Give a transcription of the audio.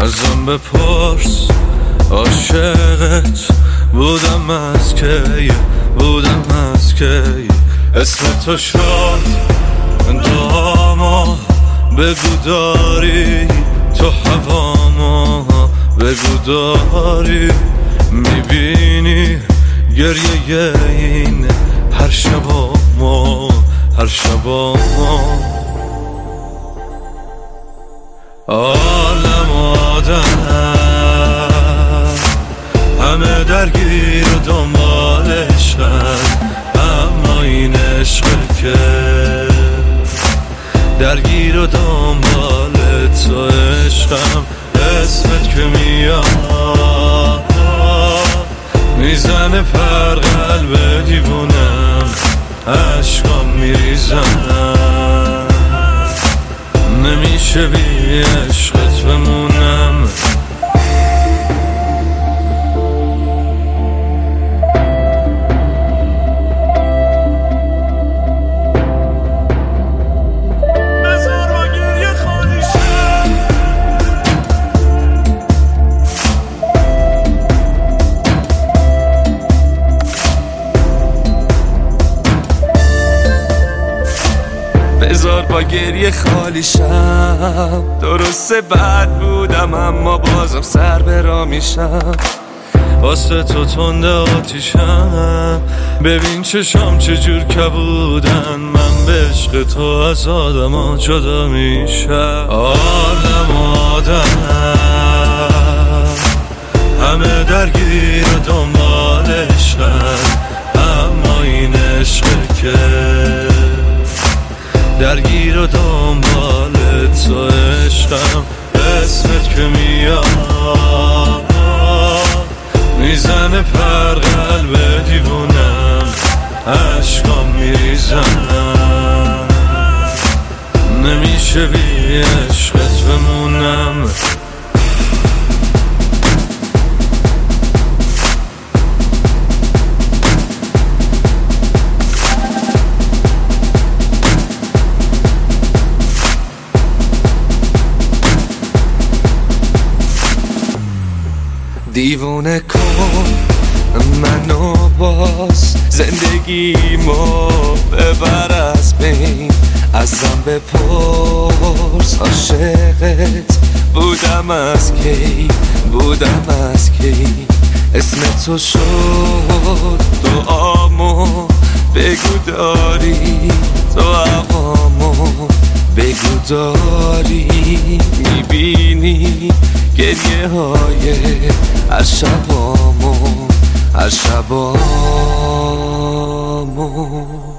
ازم بپرس عاشقت بودم از کی، اسم تو شد دعاما، بگو داری تو هواما، بگو داری میبینی گریه این هر شباما، هر شباما. عالم آدم همه درگیر و دنبال عشقن، اما این عشق که درگیر و دنبال تو عشقم. اسمت که میاد میزنه پر قلب دیوونم، عشقام میریزم نمیشه بی عشقت بمونم. بذار با گریه خالی شم، درسته بد بودم اما بازم سر برا میشم. واسه تو تنده آتیشم، ببین چشام چجور کبودن، من به عشق تو از آدم ها جدا میشم. عالم آدم همه درگیر و دنبال عشقن، اما این عشق که درگیر و دنبال تو عشقم. اسمت که میاد میزنه پر قلب دیوونم، عشقام میریزم نمیشه بی عشقت بمونم. دیوونه کن منو باز، زندگیمو ببر از بین، ازم بپرس عاشقت بودم از کی، اسم تو شد دعامو، بگو داری تو هوامو، بگو داری میبینی گریه های هر شبامو، هر شبامو.